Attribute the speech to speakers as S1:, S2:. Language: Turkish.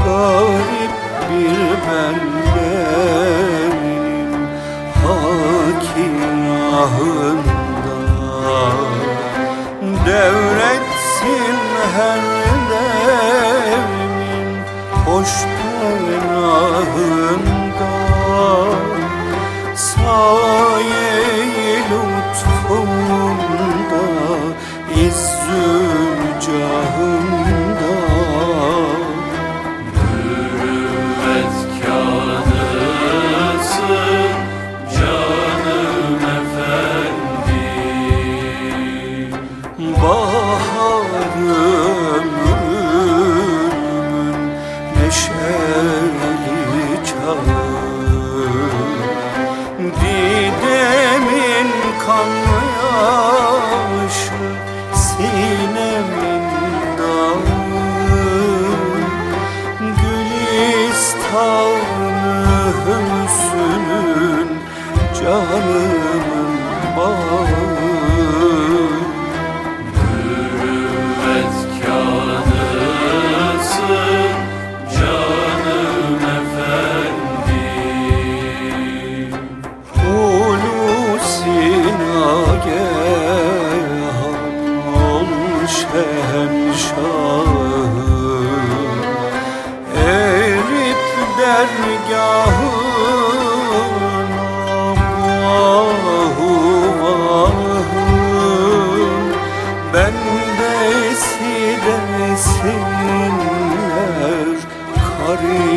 S1: garip bir bendenim hakirahında. Devretsin her devrin hoş penahında, saye-i lütfunda, izzü cahında.
S2: Mürüvvetkarısın canım efendi,
S1: baharı ömrümün neşeli çağı, didemin kanlı yaşı, sinemin dağı, gülistanı hüsnün canımın bağı.
S2: mürüvvetkarısın canım efendi,
S1: Hulusi nagehan ol şehenşahı, erip dergahına vahu vahu. Bendesi desinler, karib